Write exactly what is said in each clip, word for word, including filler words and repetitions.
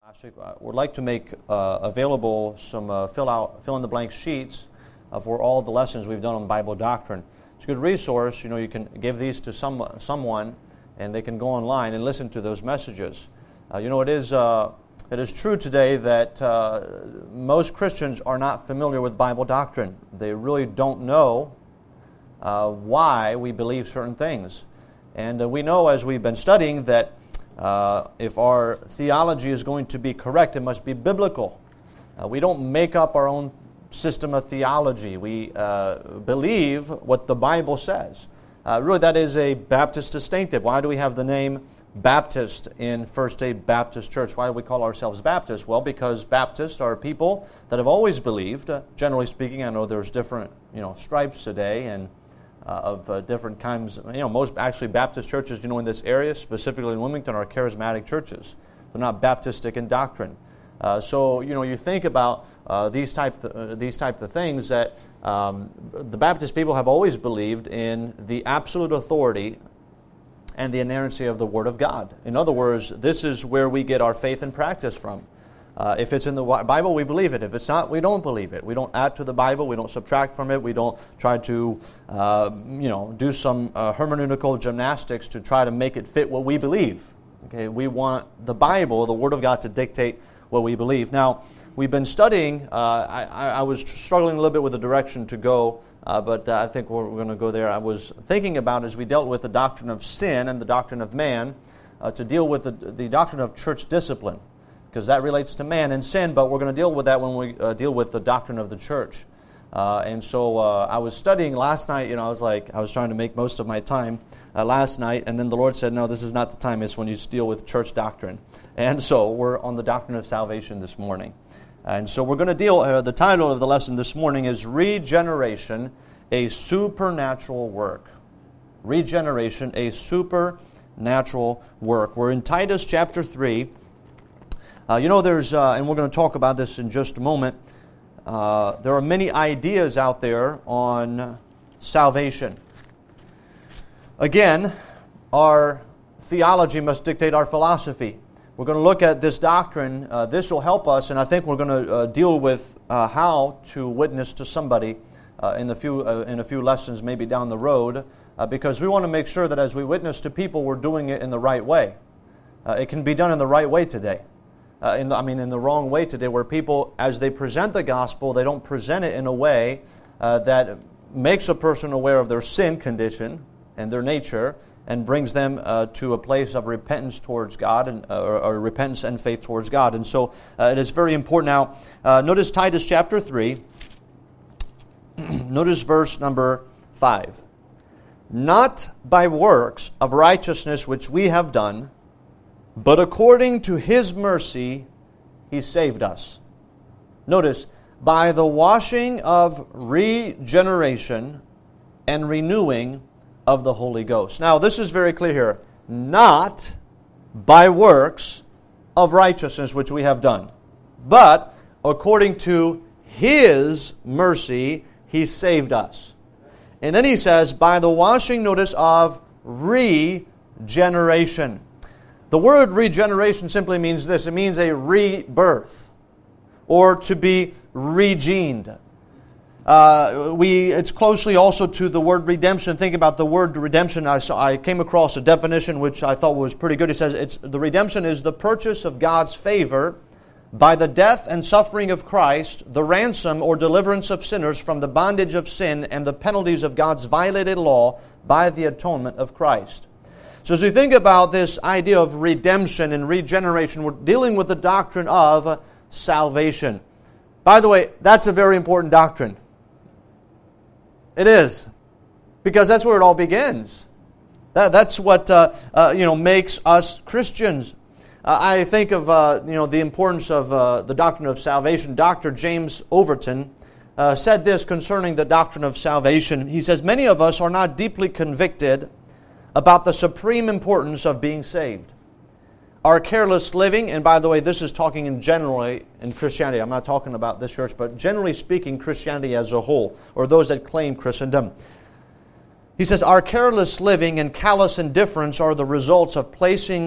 Actually, I would like to make uh, available some uh, fill out, fill in the blank sheets uh, for all the lessons we've done on Bible doctrine. It's a good resource. You know, you can give these to some someone, and they can go online and listen to those messages. Uh, you know, it is uh, it is true today that uh, most Christians are not familiar with Bible doctrine. They really don't know uh, why we believe certain things, and uh, we know as we've been studying that. Uh, if our theology is going to be correct, it must be biblical. Uh, we don't make up our own system of theology. We uh, believe what the Bible says. Uh, really, that is a Baptist distinctive. Why do we have the name Baptist in First Day Baptist Church? Why do we call ourselves Baptists? Well, because Baptists are people that have always believed. Uh, generally speaking, I know there's different, you know, stripes today and Uh, of uh, different kinds. You know, most actually Baptist churches, you know, in this area, specifically in Wilmington, are charismatic churches. They're not Baptistic in doctrine. Uh, so, you know, you think about uh, these type th- uh, these type of things that um, the Baptist people have always believed in the absolute authority and the inerrancy of the Word of God. In other words, this is where we get our faith and practice from. Uh, if it's in the Bible, we believe it. If it's not, we don't believe it. We don't add to the Bible. We don't subtract from it. We don't try to, uh, you know, do some uh, hermeneutical gymnastics to try to make it fit what we believe. Okay, we want the Bible, the Word of God, to dictate what we believe. Now, we've been studying. Uh, I, I was struggling a little bit with the direction to go, uh, but uh, I think we're, we're going to go there. I was thinking about as we dealt with the doctrine of sin and the doctrine of man, uh, to deal with the, the doctrine of church discipline, because that relates to man and sin, but we're going to deal with that when we uh, deal with the doctrine of the church. Uh, and so uh, I was studying last night, you know, I was like, I was trying to make most of my time uh, last night, and then the Lord said, no, this is not the time, it's when you deal with church doctrine. And so we're on the doctrine of salvation this morning. And so we're going to deal, uh, the title of the lesson this morning is Regeneration, a Supernatural Work. Regeneration, a Supernatural Work. We're in Titus chapter three. Uh, you know, there's, uh, and we're going to talk about this in just a moment, uh, there are many ideas out there on salvation. Again, our theology must dictate our philosophy. We're going to look at this doctrine. Uh, this will help us, and I think we're going to uh, deal with uh, how to witness to somebody uh, in, the few, uh, in a few lessons maybe down the road, uh, because we want to make sure that as we witness to people, we're doing it in the right way. Uh, it can be done in the right way today. Uh, in the, I mean, in the wrong way today, where people, as they present the gospel, they don't present it in a way uh, that makes a person aware of their sin condition and their nature, and brings them uh, to a place of repentance towards God, and uh, or, or repentance and faith towards God. And so uh, it is very important. Now, uh, notice Titus chapter three. Notice verse number five. Not by works of righteousness which we have done, but according to His mercy, He saved us. Notice, by the washing of regeneration and renewing of the Holy Ghost. Now, this is very clear here. Not by works of righteousness which we have done, but according to His mercy, He saved us. And then he says, by the washing, notice, of regeneration. The word regeneration simply means this. It means a rebirth, or to be regened. Uh, we it's closely also to the word redemption. Think about the word redemption. I saw, I came across a definition which I thought was pretty good. It says it's the redemption is the purchase of God's favor by the death and suffering of Christ, the ransom or deliverance of sinners from the bondage of sin and the penalties of God's violated law by the atonement of Christ. So as we think about this idea of redemption and regeneration, we're dealing with the doctrine of salvation. By the way, that's a very important doctrine. It is. Because that's where it all begins. That, that's what uh, uh, you know makes us Christians. Uh, I think of uh, you know the importance of uh, the doctrine of salvation. Doctor James Overton uh, said this concerning the doctrine of salvation. He says, many of us are not deeply convicted about the supreme importance of being saved. Our careless living, and by the way, this is talking in generally in Christianity. I'm not talking about this church, but generally speaking, Christianity as a whole, or those that claim Christendom. He says, our careless living and callous indifference are the results of placing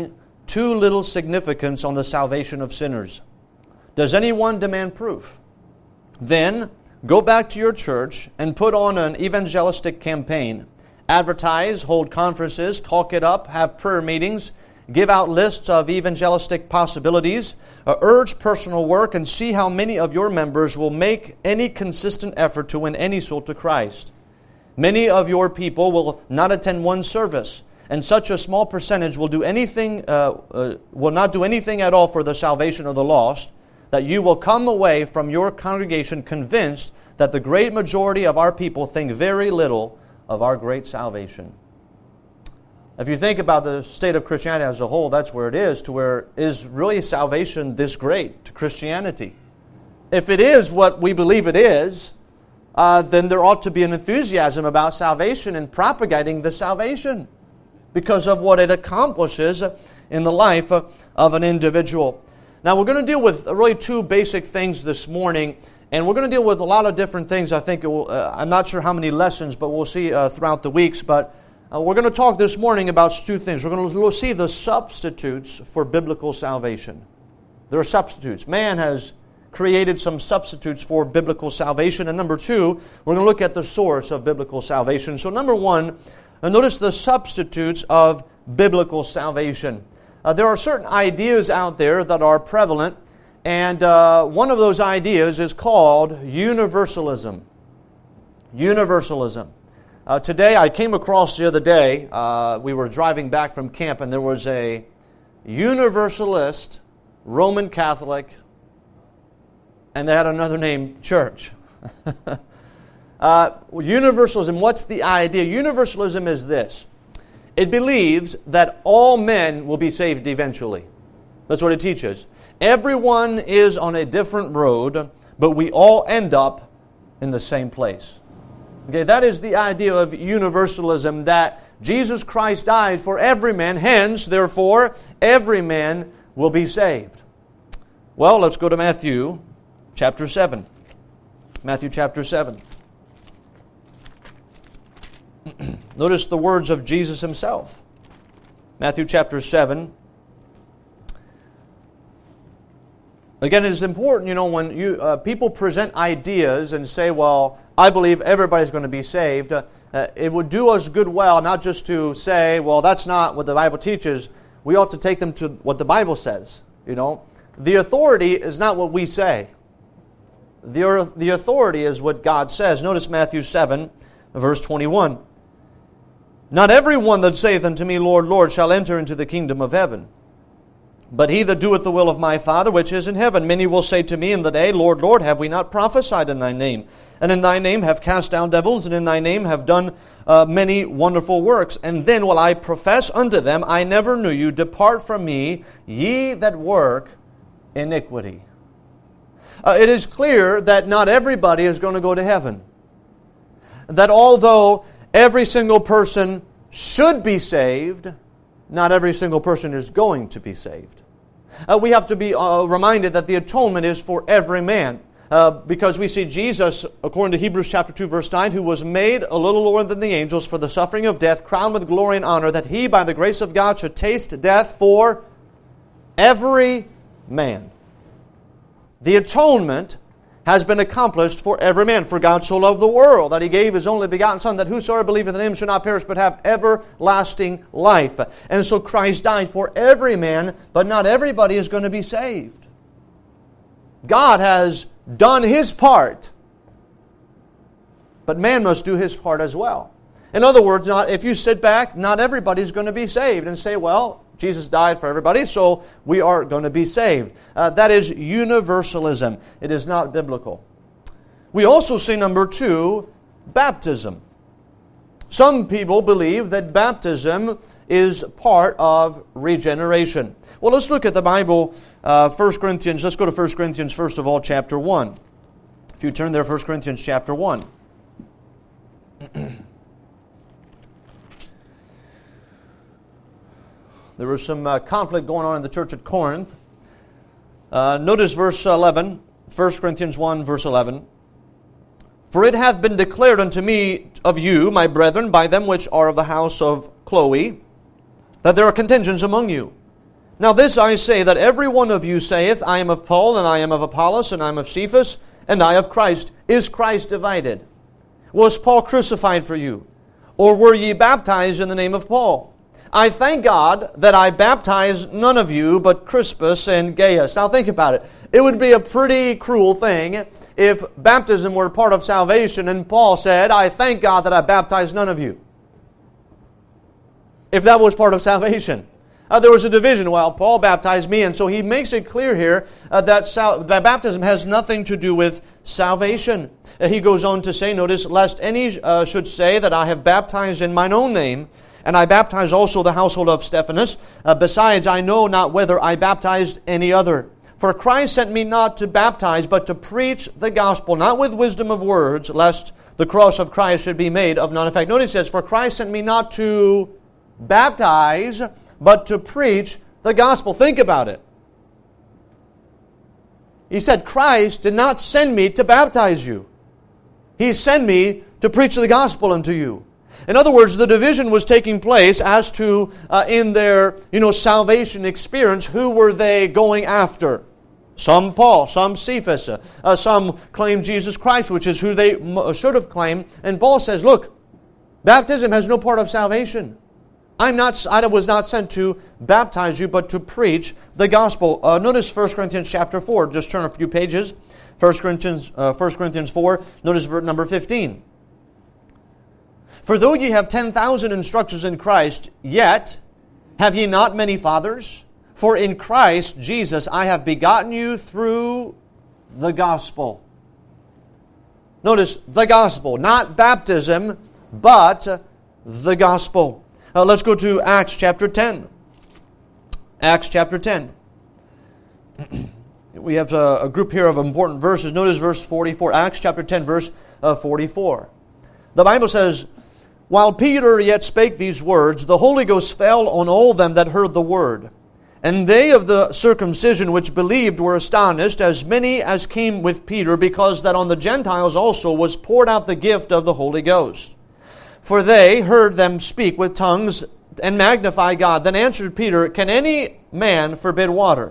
too little significance on the salvation of sinners. Does anyone demand proof? Then go back to your church and put on an evangelistic campaign. Advertise, hold conferences, talk it up, have prayer meetings, give out lists of evangelistic possibilities, uh, urge personal work, and see how many of your members will make any consistent effort to win any soul to Christ. Many of your people will not attend one service, and such a small percentage will do anything, uh, uh, will not do anything at all for the salvation of the lost, that you will come away from your congregation convinced that the great majority of our people think very little of our great salvation. If you think about the state of Christianity as a whole, that's where it is, to where is really salvation this great to Christianity? If it is what we believe it is, uh, then there ought to be an enthusiasm about salvation and propagating the salvation because of what it accomplishes in the life of an individual. Now, we're going to deal with really two basic things this morning, and we're going to deal with a lot of different things. I think it will, uh, I'm not sure how many lessons, but we'll see uh, throughout the weeks. But uh, we're going to talk this morning about two things. We're going to see the substitutes for biblical salvation. There are substitutes. Man has created some substitutes for biblical salvation. And number two, we're going to look at the source of biblical salvation. So number one, uh, notice the substitutes of biblical salvation. Uh, there are certain ideas out there that are prevalent, and uh, one of those ideas is called universalism. Universalism. Uh, today, I came across the other day, uh, we were driving back from camp, and there was a Universalist Roman Catholic, and they had another name, church. uh, universalism, what's the idea? Universalism is this. It believes that all men will be saved eventually. That's what it teaches. Everyone is on a different road, but we all end up in the same place. Okay, that is the idea of universalism, that Jesus Christ died for every man, hence, therefore, every man will be saved. Well, let's go to Matthew chapter seven. Matthew chapter seven. Notice the words of Jesus himself. Matthew chapter seven. Again, it is important, you know, when you uh, people present ideas and say, well, I believe everybody's going to be saved, uh, uh, it would do us good well not just to say, well, that's not what the Bible teaches. We ought to take them to what the Bible says, you know. The authority is not what we say. The, the authority is what God says. Notice Matthew seven, verse twenty-one. Not every one that saith unto me, Lord, Lord, shall enter into the kingdom of heaven, but he that doeth the will of my Father which is in heaven. Many will say to me in the day, Lord, Lord, have we not prophesied in thy name? And in thy name have cast down devils, and in thy name have done uh, many wonderful works. And then will I profess unto them, I never knew you. Depart from me, ye that work iniquity. Uh, it is clear that not everybody is going to go to heaven. That although every single person should be saved, not every single person is going to be saved. Uh, we have to be uh, reminded that the atonement is for every man. Uh, because we see Jesus, according to Hebrews chapter two, verse nine, who was made a little lower than the angels for the suffering of death, crowned with glory and honor, that he, by the grace of God, should taste death for every man. The atonement has been accomplished for every man. For God so loved the world that he gave his only begotten Son, that whosoever believeth in him should not perish but have everlasting life. And so Christ died for every man, but not everybody is going to be saved. God has done his part, but man must do his part as well. In other words, not, if you sit back, not everybody is going to be saved and say, well, Jesus died for everybody, so we are going to be saved. Uh, that is universalism. It is not biblical. We also see, number two, baptism. Some people believe that baptism is part of regeneration. Well, let's look at the Bible, uh, First Corinthians. Let's go to First Corinthians, first of all, chapter one. If you turn there, First Corinthians chapter one. There was some uh, conflict going on in the church at Corinth. Uh, notice verse eleven, First Corinthians one, verse eleven. For it hath been declared unto me of you, my brethren, by them which are of the house of Chloe, that there are contentions among you. Now this I say, that every one of you saith, I am of Paul, and I am of Apollos, and I am of Cephas, and I of Christ. Is Christ divided? Was Paul crucified for you? Or were ye baptized in the name of Paul? I thank God that I baptized none of you but Crispus and Gaius. Now think about it. It would be a pretty cruel thing if baptism were part of salvation and Paul said, I thank God that I baptized none of you. If that was part of salvation. Uh, there was a division. Well, Paul baptized me, and so he makes it clear here uh, that, sal- that baptism has nothing to do with salvation. Uh, he goes on to say, notice, lest any uh, should say that I have baptized in mine own name, and I baptize also the household of Stephanas. Uh, besides, I know not whether I baptized any other. For Christ sent me not to baptize, but to preach the gospel, not with wisdom of words, lest the cross of Christ should be made of none effect. Notice it says, for Christ sent me not to baptize, but to preach the gospel. Think about it. He said, Christ did not send me to baptize you. He sent me to preach the gospel unto you. In other words, the division was taking place as to, uh, in their you know, salvation experience, who were they going after? Some Paul, some Cephas, uh, some claim Jesus Christ, which is who they m- should have claimed. And Paul says, look, baptism has no part of salvation. I'm not, I was not sent to baptize you, but to preach the gospel. Uh, notice First Corinthians chapter four. Just turn a few pages. First Corinthians, uh, First Corinthians four. Notice verse number fifteen. For though ye have ten thousand instructors in Christ, yet have ye not many fathers? For in Christ Jesus I have begotten you through the gospel. Notice the gospel, not baptism, but the gospel. Uh, let's go to Acts chapter ten. Acts chapter ten. We have a, a group here of important verses. Notice verse forty-four. Acts chapter ten, verse uh, forty-four. The Bible says, while Peter yet spake these words, the Holy Ghost fell on all them that heard the word. And they of the circumcision which believed were astonished, as many as came with Peter, because that on the Gentiles also was poured out the gift of the Holy Ghost. For they heard them speak with tongues and magnify God. Then answered Peter, can any man forbid water,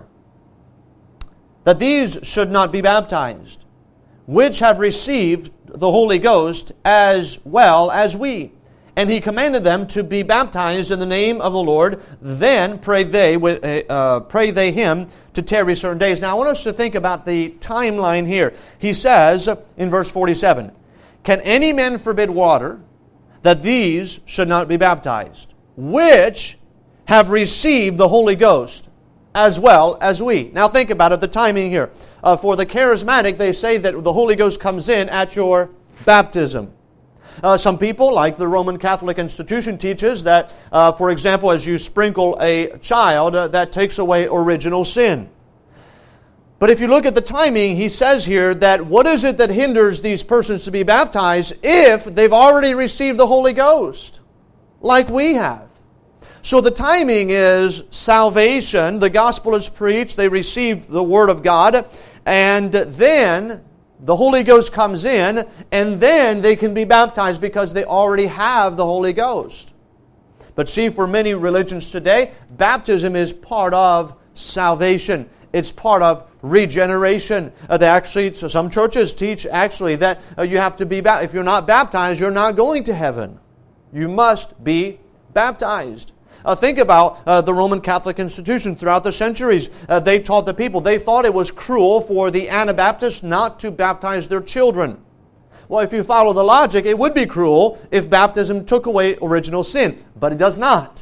that these should not be baptized, which have received the Holy Ghost as well as we? And he commanded them to be baptized in the name of the Lord. Then pray they, with, uh, pray they him to tarry certain days. Now I want us to think about the timeline here. He says in verse forty-seven, can any man forbid water, that these should not be baptized, which have received the Holy Ghost as well as we? Now think about it, the timing here. Uh, for the charismatic, they say that the Holy Ghost comes in at your baptism. Uh, some people, like the Roman Catholic institution, teaches that, uh, for example, as you sprinkle a child, uh, that takes away original sin. But if you look at the timing, he says here that what is it that hinders these persons to be baptized if they've already received the Holy Ghost, like we have? So the timing is salvation. The gospel is preached. They receive the Word of God. And then the Holy Ghost comes in, and then they can be baptized because they already have the Holy Ghost. But see, for many religions today, baptism is part of salvation. It's part of regeneration. Uh, they actually, so some churches teach actually that uh, you have to be baptized. If you're not baptized, you're not going to heaven. You must be baptized. Uh, think about uh, the Roman Catholic institution throughout the centuries. Uh, they taught the people, they thought it was cruel for the Anabaptists not to baptize their children. Well, if you follow the logic, it would be cruel if baptism took away original sin. But it does not.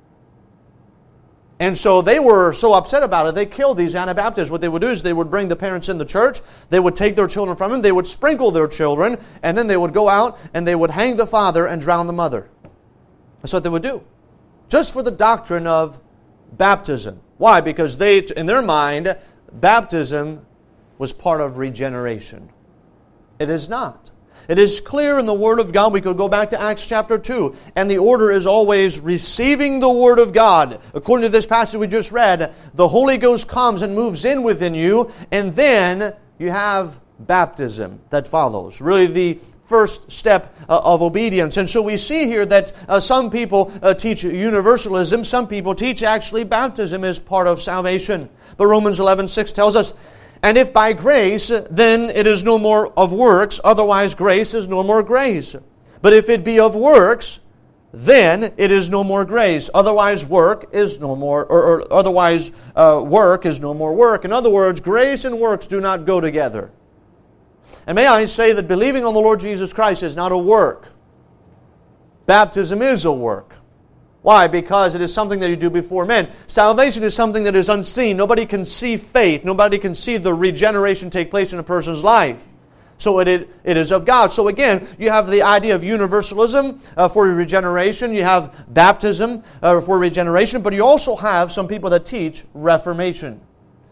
And so they were so upset about it, they killed these Anabaptists. What they would do is they would bring the parents in the church, they would take their children from them, they would sprinkle their children, and then they would go out and they would hang the father and drown the mother. That's what they would do. Just for the doctrine of baptism. Why? Because they, in their mind, baptism was part of regeneration. It is not. It is clear in the Word of God. We could go back to Acts chapter two. And the order is always receiving the Word of God. According to this passage we just read, the Holy Ghost comes and moves in within you. And then you have baptism that follows. Really the first step uh, of obedience. And so we see here that uh, some people uh, teach universalism. Some people teach actually baptism is part of salvation. But Romans eleven six tells us, and if by grace, then it is no more of works, otherwise grace is no more grace. But if it be of works, then it is no more grace. Otherwise work is no more, or, or otherwise uh, work is no more work. In other words, grace and works do not go together. And may I say that believing on the Lord Jesus Christ is not a work. Baptism is a work. Why? Because it is something that you do before men. Salvation is something that is unseen. Nobody can see faith. Nobody can see the regeneration take place in a person's life. So it, it, it is of God. So again, you have the idea of universalism uh, for regeneration. You have baptism uh, for regeneration. But you also have some people that teach Reformation.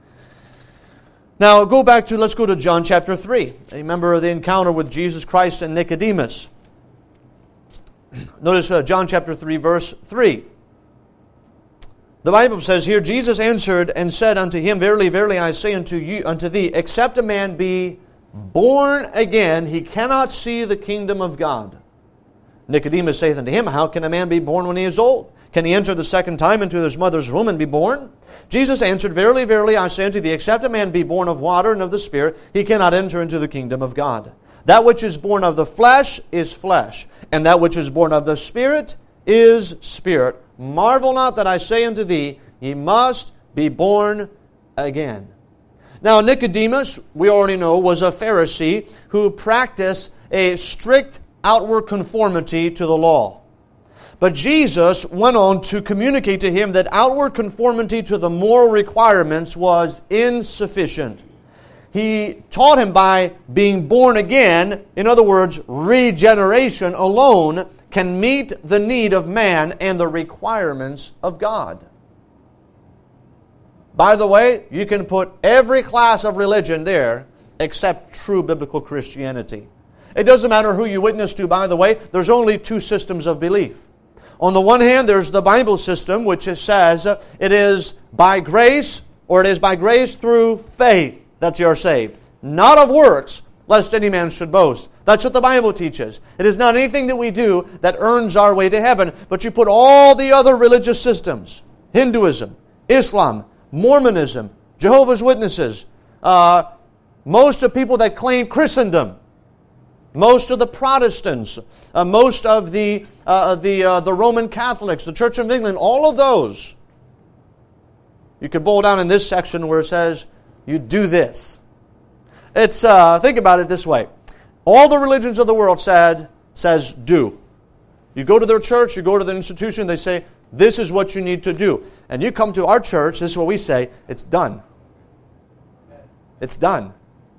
Now go back to, let's go to John chapter three. Remember the encounter with Jesus Christ and Nicodemus. Notice uh, John chapter three, verse three. The Bible says here, Jesus answered and said unto him, Verily, verily, I say unto you, unto thee, except a man be born again, he cannot see the kingdom of God. Nicodemus saith unto him, How can a man be born when he is old? Can he enter the second time into his mother's womb and be born? Jesus answered, Verily, verily, I say unto thee, except a man be born of water and of the Spirit, he cannot enter into the kingdom of God. That which is born of the flesh is flesh, and that which is born of the Spirit is spirit. Marvel not that I say unto thee, ye must be born again. Now Nicodemus, we already know, was a Pharisee who practiced a strict outward conformity to the law. But Jesus went on to communicate to him that outward conformity to the moral requirements was insufficient. He taught him by being born again, in other words, regeneration alone can meet the need of man and the requirements of God. By the way, you can put every class of religion there except true biblical Christianity. It doesn't matter who you witness to, by the way. There's only two systems of belief. On the one hand, there's the Bible system, which says it is by grace, or it is by grace through faith that you are saved. Not of works, lest any man should boast. That's what the Bible teaches. It is not anything that we do that earns our way to heaven, but you put all the other religious systems, Hinduism, Islam, Mormonism, Jehovah's Witnesses, uh, most of people that claim Christendom, most of the Protestants, uh, most of the uh, the uh, the Roman Catholics, the Church of England, all of those. You could boil down in this section where it says, you do this. It's uh, think about it this way. All the religions of the world said says do. You go to their church, you go to their institution, they say, this is what you need to do. And you come to our church, this is what we say, it's done. It's done.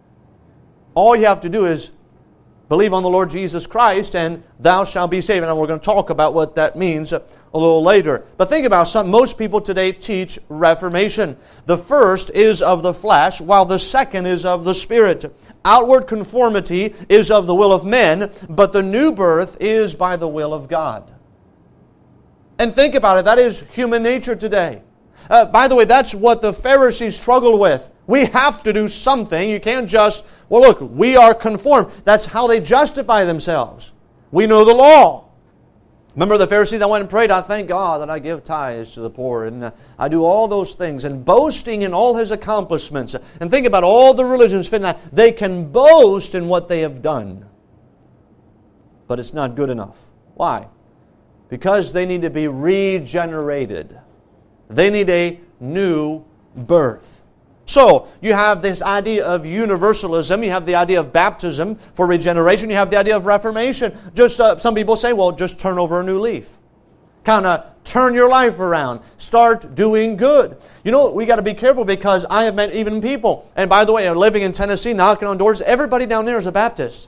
All you have to do is believe on the Lord Jesus Christ and thou shalt be saved. And we're going to talk about what that means a little later. But think about something. Most people today teach Reformation. The first is of the flesh, while the second is of the Spirit. Outward conformity is of the will of men, but the new birth is by the will of God. And think about it. That is human nature today. Uh, by the way, that's what the Pharisees struggled with. We have to do something. You can't just, well, look, we are conformed. That's how they justify themselves. We know the law. Remember the Pharisees that went and prayed, I thank God that I give tithes to the poor, and uh, I do all those things, and boasting in all His accomplishments. And think about all the religions fitting that. They can boast in what they have done. But it's not good enough. Why? Because they need to be regenerated. They need a new birth. So, you have this idea of universalism, you have the idea of baptism for regeneration, you have the idea of reformation. Just uh, some people say, well, just turn over a new leaf. Kind of turn your life around. Start doing good. You know, we got to be careful because I have met even people, and by the way, I'm living in Tennessee, knocking on doors, everybody down there is a Baptist.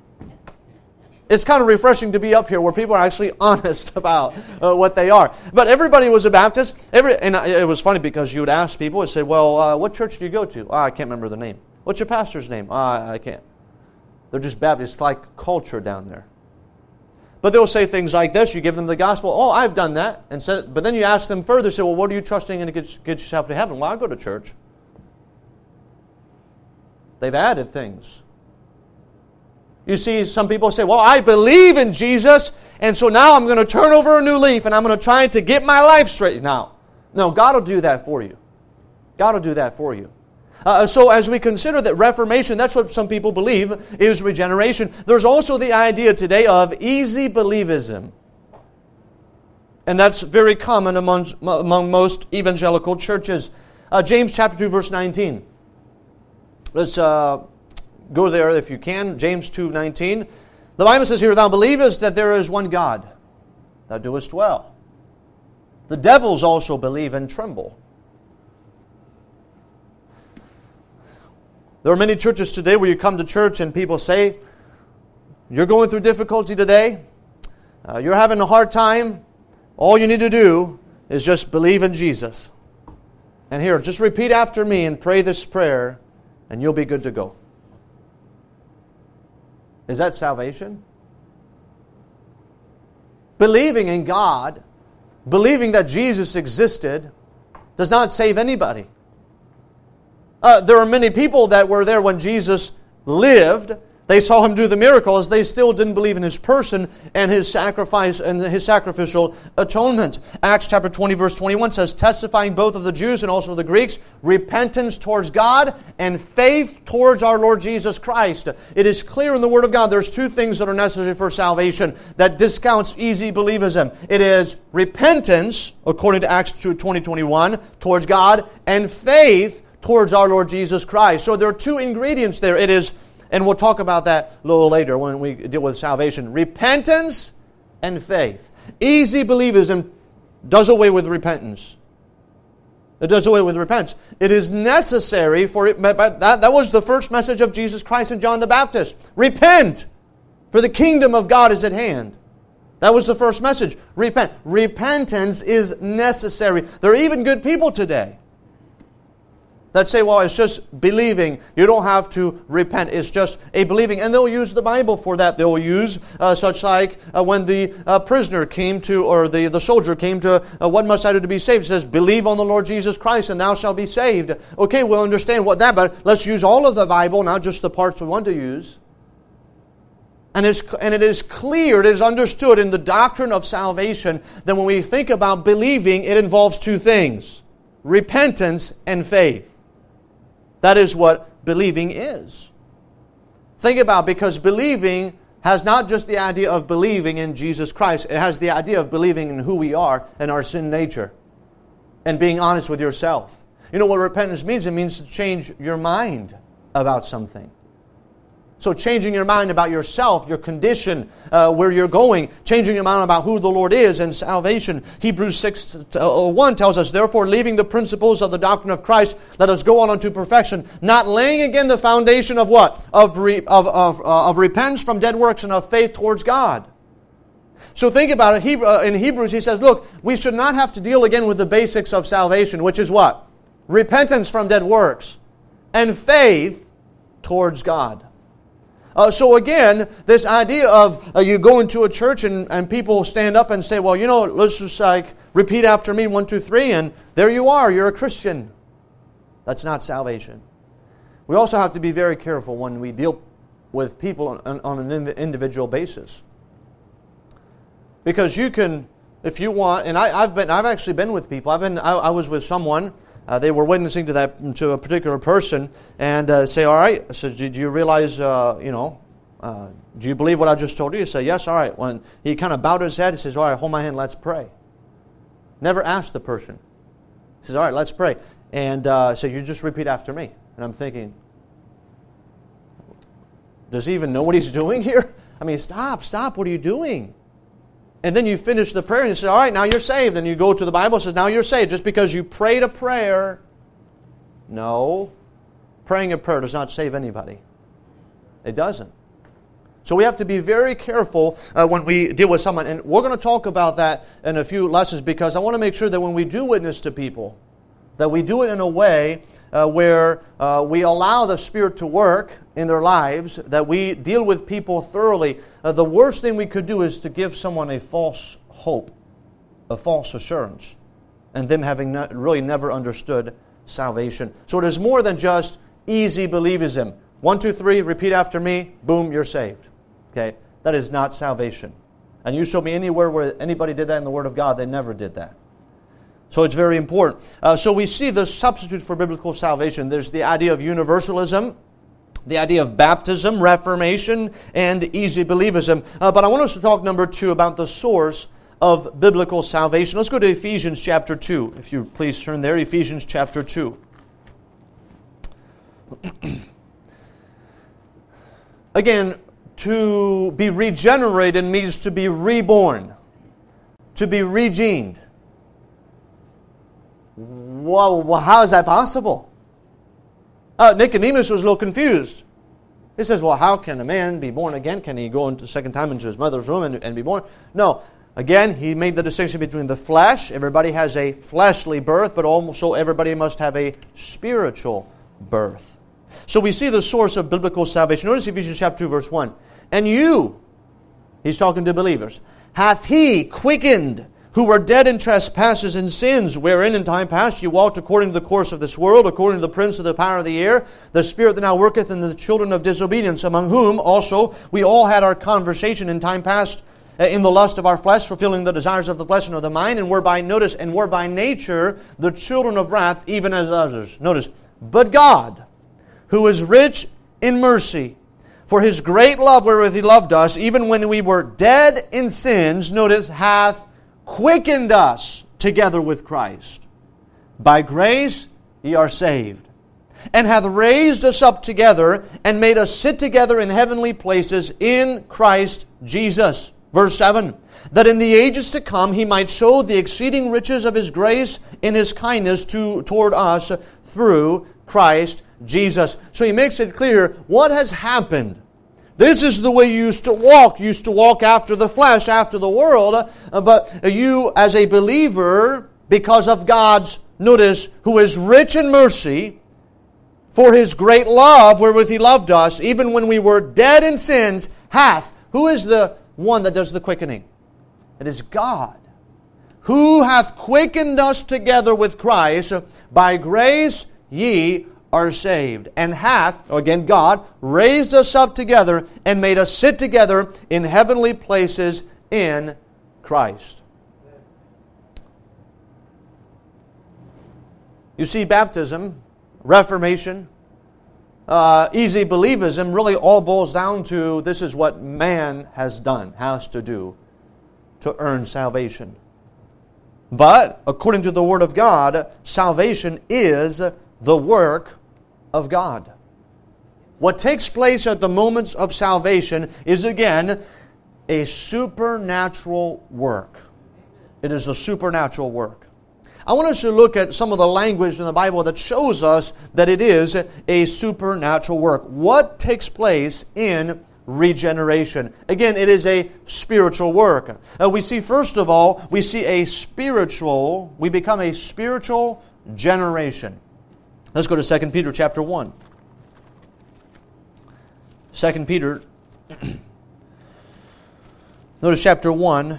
It's kind of refreshing to be up here where people are actually honest about uh, what they are. But everybody was a Baptist. Every, and it was funny because you would ask people and say, well, uh, what church do you go to? Oh, I can't remember the name. What's your pastor's name? Oh, I can't. They're just Baptists. It's like culture down there. But they'll say things like this. You give them the gospel. Oh, I've done that. And so, but then you ask them further. Say, well, what are you trusting in to get, get yourself to heaven? Well, I go to church. They've added things. You see, some people say, well, I believe in Jesus, and so now I'm going to turn over a new leaf and I'm going to try to get my life straightened out. No, God will do that for you. God will do that for you. Uh, so as we consider that Reformation, that's what some people believe, is regeneration, there's also the idea today of easy believism. And that's very common among, among most evangelical churches. Uh, James chapter two, verse nineteen. Let's uh, go there if you can. James two nineteen. The Bible says here, thou believest that there is one God. Thou doest well. The devils also believe and tremble. There are many churches today where you come to church and people say, you're going through difficulty today. Uh, you're having a hard time. All you need to do is just believe in Jesus. And here, just repeat after me and pray this prayer, and you'll be good to go. Is that salvation? Believing in God, believing that Jesus existed, does not save anybody. Uh, there are many people that were there when Jesus lived. They saw Him do the miracles. They still didn't believe in His person and His sacrifice and His sacrificial atonement. Acts chapter twenty, verse twenty-one says, testifying both of the Jews and also of the Greeks, repentance towards God and faith towards our Lord Jesus Christ. It is clear in the Word of God there's two things that are necessary for salvation that discounts easy believism. It is repentance, according to Acts twenty, twenty-one, towards God, and faith towards our Lord Jesus Christ. So there are two ingredients there. It is, and we'll talk about that a little later when we deal with salvation, repentance and faith. Easy believism does away with repentance. It does away with repentance. It is necessary for it, but that, that was the first message of Jesus Christ and John the Baptist. Repent, for the kingdom of God is at hand. That was the first message. Repent. Repentance is necessary. There are even good people today that say, well, it's just believing. You don't have to repent. It's just a believing. And they'll use the Bible for that. They'll use uh, such like uh, when the uh, prisoner came to, or the, the soldier came to, uh, what must I do to be saved? It says, believe on the Lord Jesus Christ and thou shalt be saved. Okay, we'll understand what that, but let's use all of the Bible, not just the parts we want to use. And, it's, and it is clear, it is understood in the doctrine of salvation that when we think about believing, it involves two things: repentance and faith. That is what believing is. Think about it, because believing has not just the idea of believing in Jesus Christ. It has the idea of believing in who we are and our sin nature. And being honest with yourself. You know what repentance means? It means to change your mind about something. So changing your mind about yourself, your condition, uh, where you're going, changing your mind about who the Lord is and salvation. Hebrews six one tells us, therefore, leaving the principles of the doctrine of Christ, let us go on unto perfection, not laying again the foundation of what? Of, re, of, of, uh, of repentance from dead works and of faith towards God. So think about it. Hebrew, uh, in Hebrews, he says, look, we should not have to deal again with the basics of salvation, which is what? Repentance from dead works and faith towards God. Uh, so again, this idea of uh, you go into a church and, and people stand up and say, well, you know, let's just like repeat after me, one, two, three, and there you are, you're a Christian. That's not salvation. We also have to be very careful when we deal with people on, on an individual basis. Because you can, if you want, and I, I've been, I've actually been with people. I've been, I, I was with someone. Uh, they were witnessing to that to a particular person, and uh, say, "All right." I said, "Do you realize? Uh, you know, uh, do you believe what I just told you?" He said, "Yes." All right. When he kind of bowed his head, he says, "All right, hold my hand. Let's pray." Never asked the person. He says, "All right, let's pray." And uh, so you just repeat after me. And I'm thinking, does he even know what he's doing here? I mean, stop, stop. What are you doing? And then you finish the prayer and you say, all right, now you're saved. And you go to the Bible and says, now you're saved. Just because you prayed a prayer. No. Praying a prayer does not save anybody. It doesn't. So we have to be very careful uh, when we deal with someone. And we're going to talk about that in a few lessons, because I want to make sure that when we do witness to people, that we do it in a way uh, where uh, we allow the Spirit to work in their lives, that we deal with people thoroughly. Uh, the worst thing we could do is to give someone a false hope, a false assurance, and them having not, really never understood salvation. So it is more than just easy believism. One, two, three, repeat after me, boom, you're saved. Okay? That is not salvation. And you show me anywhere where anybody did that in the Word of God, they never did that. So it's very important. Uh, so we see the substitute for biblical salvation. There's the idea of universalism, the idea of baptism, reformation, and easy believism. Uh, but I want us to talk, number two, about the source of biblical salvation. Let's go to Ephesians chapter two. If you please turn there, Ephesians chapter two. Again, to be regenerated means to be reborn, to be regened. Well, how is that possible? Uh, Nicodemus was a little confused. He says, well, how can a man be born again? Can he go into the second time into his mother's womb and, and be born? No. Again, he made the distinction between the flesh. Everybody has a fleshly birth, but also everybody must have a spiritual birth. So we see the source of biblical salvation. Notice Ephesians chapter two, verse one. And you, he's talking to believers, hath He quickened, who were dead in trespasses and sins, wherein in time past you walked according to the course of this world, according to the prince of the power of the air, the spirit that now worketh in the children of disobedience, among whom also we all had our conversation in time past, in the lust of our flesh, fulfilling the desires of the flesh and of the mind, and were by, notice, and were by nature the children of wrath, even as others. Notice, but God, who is rich in mercy, for His great love wherewith He loved us, even when we were dead in sins, notice, hath quickened us together with Christ. By grace ye are saved, and hath raised us up together, and made us sit together in heavenly places in Christ Jesus. Verse seven, that in the ages to come He might show the exceeding riches of His grace in His kindness to, toward us through Christ Jesus. So he makes it clear what has happened. This is the way you used to walk. You used to walk after the flesh, after the world. But you, as a believer, because of God's, notice, who is rich in mercy, for His great love wherewith He loved us, even when we were dead in sins, hath. Who is the one that does the quickening? It is God. Who hath quickened us together with Christ, by grace ye are saved, and hath, again God, raised us up together and made us sit together in heavenly places in Christ. You see, baptism, reformation, uh, easy believism really all boils down to this is what man has done, has to do to earn salvation. But, according to the Word of God, salvation is the work of God. What takes place at the moments of salvation is, again, a supernatural work. It is a supernatural work. I want us to look at some of the language in the Bible that shows us that it is a supernatural work. What takes place in regeneration? Again, it is a spiritual work. Uh, we see, first of all, we see a spiritual, we become a spiritual generation. Let's go to Second Peter chapter one. Second Peter, notice chapter one.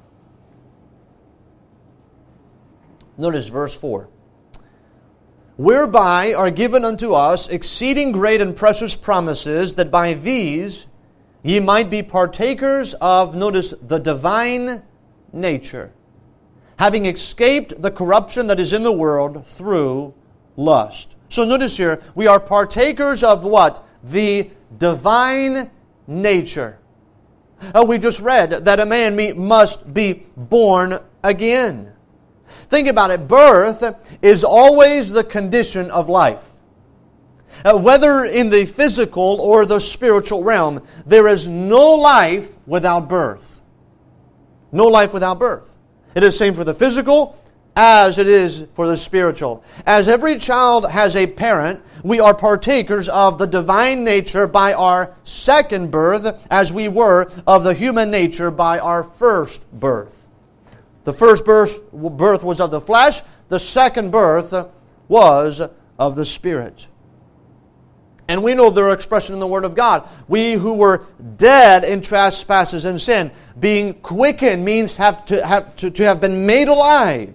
Notice verse four. Whereby are given unto us exceeding great and precious promises, that by these ye might be partakers of, notice, the divine nature, having escaped the corruption that is in the world through lust. So notice here, we are partakers of what? The divine nature. Uh, we just read that a man must be born again. Think about it. Birth is always the condition of life. Uh, whether in the physical or the spiritual realm, there is no life without birth. No life without birth. It is the same for the physical as it is for the spiritual. As every child has a parent, we are partakers of the divine nature by our second birth, as we were of the human nature by our first birth. The first birth, birth was of the flesh. The second birth was of the Spirit. And we know their expression in the Word of God. We who were dead in trespasses and sin, being quickened means have to have, to, to have been made alive.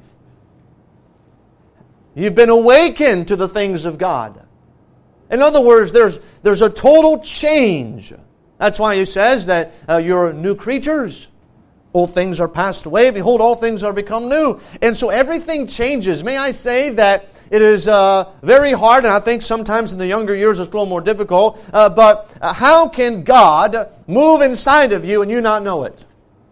You've been awakened to the things of God. In other words, there's, there's a total change That's why He says that uh, you're new creatures. Old things are passed away. Behold, all things are become new. And so everything changes. May I say that it is uh, very hard, and I think sometimes in the younger years it's a little more difficult, uh, but uh, how can God move inside of you and you not know it?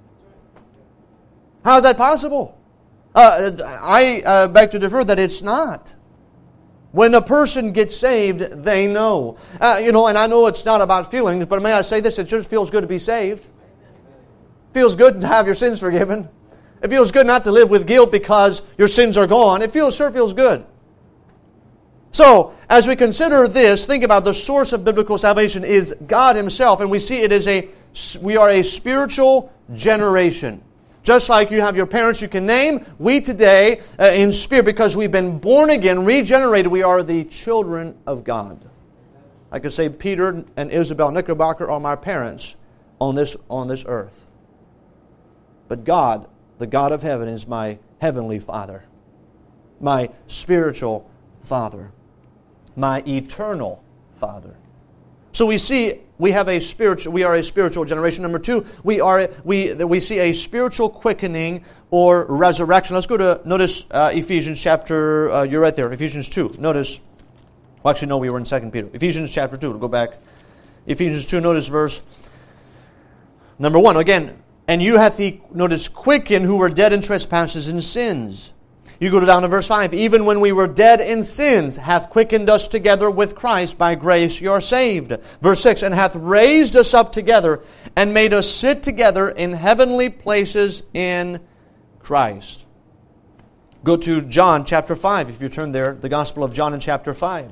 How is that possible? Uh, I uh, beg to differ that it's not. When a person gets saved, they know. Uh, you know, and I know it's not about feelings, but may I say this, it just feels good to be saved. It feels good to have your sins forgiven. It feels good not to live with guilt because your sins are gone. It feels sure feels good. So, as we consider this, think about the source of biblical salvation is God Himself, and we see it is a, we are a spiritual generation. Just like you have your parents you can name, we today, uh, in spirit, because we've been born again, regenerated, we are the children of God. I could say Peter and Isabel Knickerbocker are my parents on this, on this earth. But God, the God of heaven, is my heavenly Father, my spiritual Father, my eternal Father. So we see we have a spiritual. We are a spiritual generation. Number two, we are we we see a spiritual quickening or resurrection. Let's go to notice uh, Ephesians chapter. Uh, you're right there, Ephesians two. Notice. Well, actually, no, we were in Second Peter. Ephesians chapter two. We'll go back. Ephesians two. Notice verse number one again. And you hath He, notice, quickened who were dead in trespasses and sins. You go down to verse five. Even when we were dead in sins, hath quickened us together with Christ. By grace you are saved. Verse six. And hath raised us up together and made us sit together in heavenly places in Christ. Go to John chapter five. If you turn there, the Gospel of John in chapter five.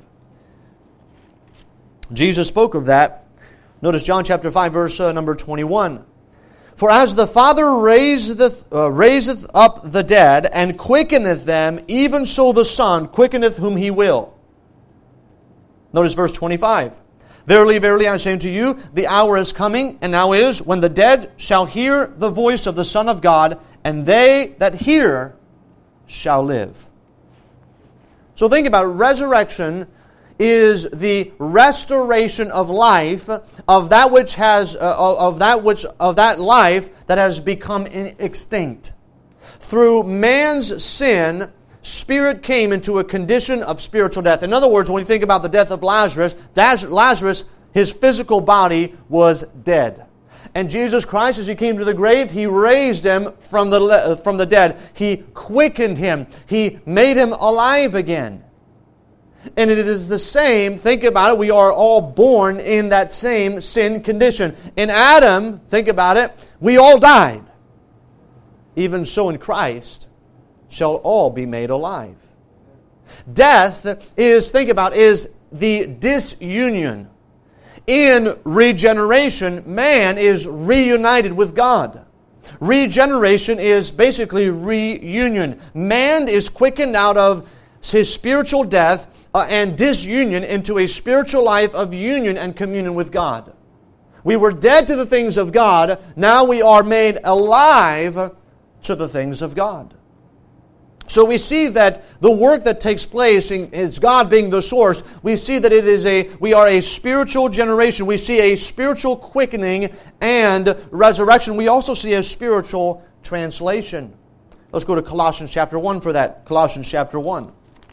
Jesus spoke of that. Notice John chapter five, verse uh, number twenty-one. For as the Father raiseth, uh, raiseth up the dead, and quickeneth them, even so the Son quickeneth whom He will. Notice verse twenty-five. Verily, verily, I say unto you, the hour is coming, and now is, when the dead shall hear the voice of the Son of God, and they that hear shall live. So think about it. Resurrection is the restoration of life, of that which has uh, of that which of that life that has become extinct. Through man's sin, spirit came into a condition of spiritual death. In other words, when you think about the death of Lazarus, Lazarus, his physical body was dead. And Jesus Christ, as He came to the grave, He raised Him from the from the dead. He quickened him. He made him alive again. And it is the same, think about it, we are all born in that same sin condition. In Adam, think about it, we all died. Even so in Christ shall all be made alive. Death is, think about, is the disunion. In regeneration, man is reunited with God. Regeneration is basically reunion. Man is quickened out of his spiritual death Uh, and disunion into a spiritual life of union and communion with God. We were dead to the things of God. Now we are made alive to the things of God. So we see that the work that takes place is God being the source. We see that it is a we are a spiritual generation. We see a spiritual quickening and resurrection. We also see a spiritual translation. Let's go to Colossians chapter one for that. Colossians chapter one.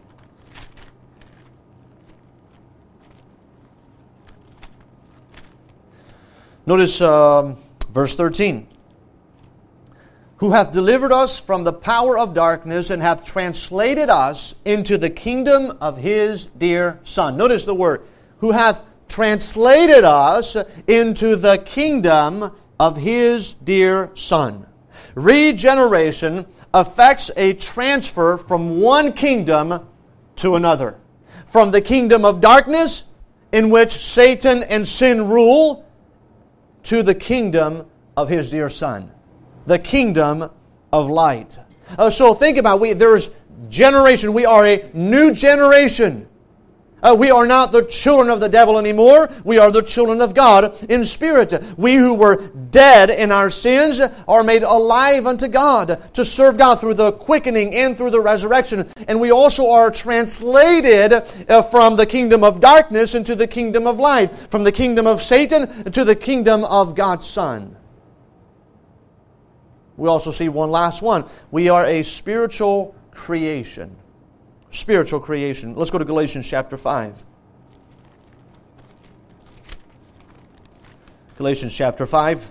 Notice um, verse thirteen. Who hath delivered us from the power of darkness and hath translated us into the kingdom of His dear Son. Notice the word. Who hath translated us into the kingdom of His dear Son. Regeneration affects a transfer from one kingdom to another. From the kingdom of darkness, in which Satan and sin rule, to the kingdom of His dear Son, the kingdom of light. Uh, so think about it. We, there's generation. We are a new generation. Uh, we are not the children of the devil anymore. We are the children of God in spirit. We who were dead in our sins are made alive unto God to serve God through the quickening and through the resurrection. And we also are translated uh, from the kingdom of darkness into the kingdom of light, from the kingdom of Satan to the kingdom of God's Son. We also see one last one. We are a spiritual creation. Spiritual creation. Let's go to Galatians chapter five. Galatians chapter five.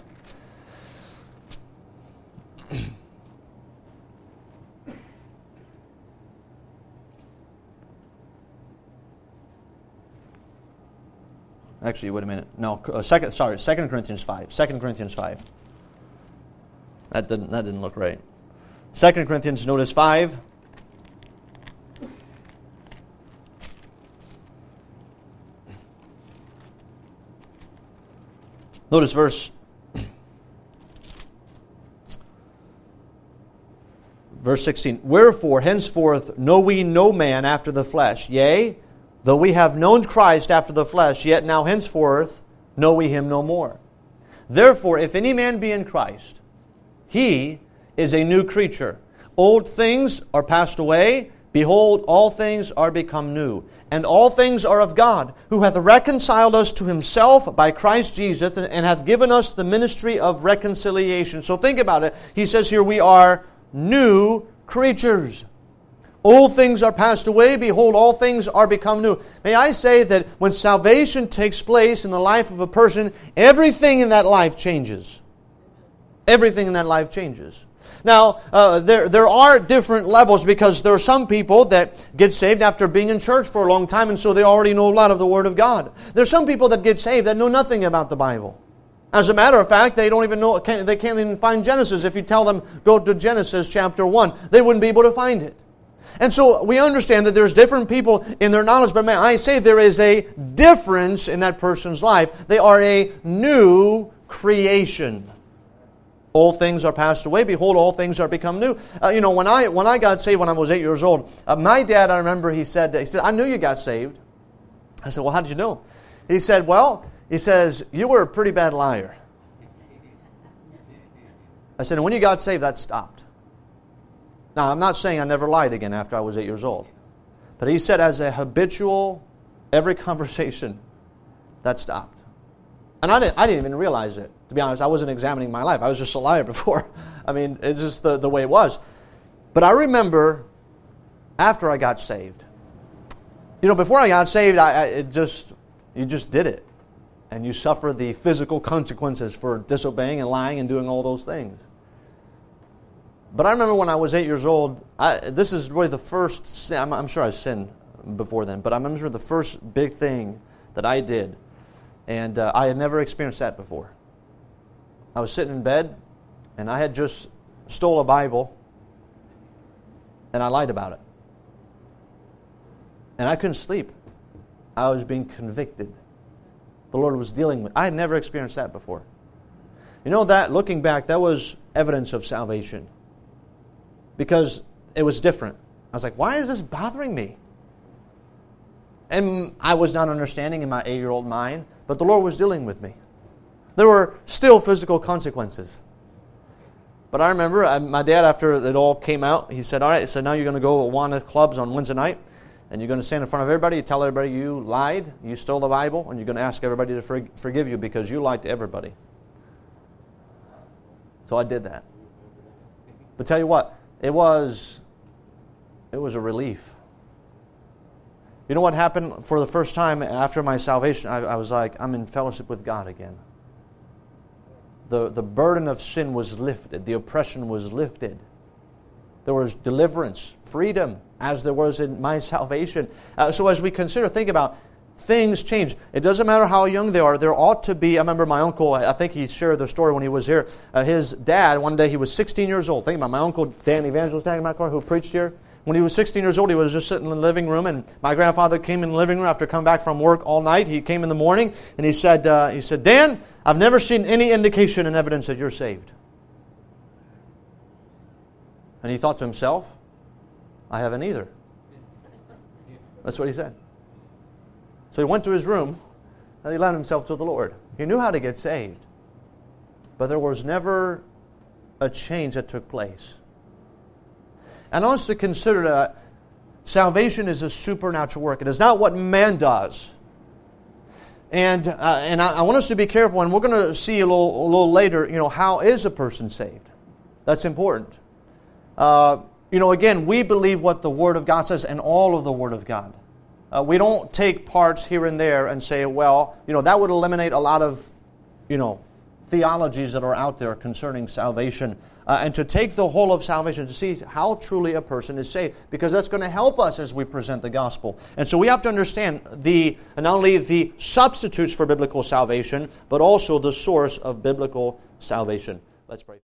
Actually, wait a minute. No, uh, second. Sorry, Second Corinthians five. Second Corinthians five. That didn't. That didn't look right. Second Corinthians, notice five. Notice verse verse sixteen. Wherefore, henceforth know we no man after the flesh. Yea, though we have known Christ after the flesh, yet now henceforth know we him no more. Therefore, if any man be in Christ, he is a new creature. Old things are passed away. Behold, all things are become new. And all things are of God, who hath reconciled us to Himself by Christ Jesus, and hath given us the ministry of reconciliation. So think about it. He says here, we are new creatures. Old things are passed away. Behold, all things are become new. May I say that when salvation takes place in the life of a person, everything in that life changes. Everything in that life changes. Now, uh, there there are different levels, because there are some people that get saved after being in church for a long time, and so they already know a lot of the Word of God. There are some people that get saved that know nothing about the Bible. As a matter of fact, they don't even know, can't, they can't even find Genesis. If you tell them, go to Genesis chapter one, they wouldn't be able to find it. And so we understand that there's different people in their knowledge, but may I say there is a difference in that person's life. They are a new creation. Old things are passed away. Behold, all things are become new. Uh, you know, when I when I got saved when I was eight years old, uh, my dad, I remember he said, he said, I knew you got saved. I said, well, how did you know? He said, well, he says, you were a pretty bad liar. I said, and when you got saved, that stopped. Now, I'm not saying I never lied again after I was eight years old. But he said, as a habitual, every conversation, that stopped. And I didn't, I didn't even realize it. To be honest, I wasn't examining my life. I was just a liar before. I mean, it's just the, the way it was. But I remember after I got saved. You know, before I got saved, I, I it just you just did it. And you suffer the physical consequences for disobeying and lying and doing all those things. But I remember when I was eight years old, I, this is really the first sin. I'm, I'm sure I sinned before then, but I remember the first big thing that I did. And uh, I had never experienced that before. I was sitting in bed, and I had just stole a Bible, and I lied about it. And I couldn't sleep. I was being convicted. The Lord was dealing with me. I had never experienced that before. You know that, looking back, that was evidence of salvation. Because it was different. I was like, why is this bothering me? And I was not understanding in my eight-year-old mind, but the Lord was dealing with me. There were still physical consequences. But I remember I, my dad, after it all came out, he said, all right, so now you're going to go to Awana clubs on Wednesday night, and you're going to stand in front of everybody, you tell everybody you lied, you stole the Bible, and you're going to ask everybody to for, forgive you because you lied to everybody. So I did that. But tell you what, it was, it was a relief. You know what happened for the first time after my salvation? I, I was like, I'm in fellowship with God again. The, the burden of sin was lifted. The oppression was lifted. There was deliverance, freedom, as there was in my salvation. Uh, so as we consider, think about, things change. It doesn't matter how young they are. There ought to be, I remember my uncle, I think he shared the story when he was here. Uh, his dad, one day he was sixteen years old. Think about my uncle, Dan Evangelist Nagamacar, who preached here. When he was sixteen years old, he was just sitting in the living room, and my grandfather came in the living room after coming back from work all night. He came in the morning, and he said, uh, he said, Dan, I've never seen any indication and evidence that you're saved. And he thought to himself, I haven't either. That's what he said. So he went to his room and he led himself to the Lord. He knew how to get saved. But there was never a change that took place. And I want us to consider that salvation is a supernatural work. It is not what man does. And uh, and I, I want us to be careful, and we're going to see a little, a little later, you know, how is a person saved? That's important. Uh, you know, again, we believe what the Word of God says and all of the Word of God. Uh, we don't take parts here and there and say, well, you know, that would eliminate a lot of, you know, theologies that are out there concerning salvation. Uh, and to take the whole of salvation to see how truly a person is saved, because that's going to help us as we present the gospel. And so we have to understand the not only the substitutes for biblical salvation, but also the source of biblical salvation. Let's pray.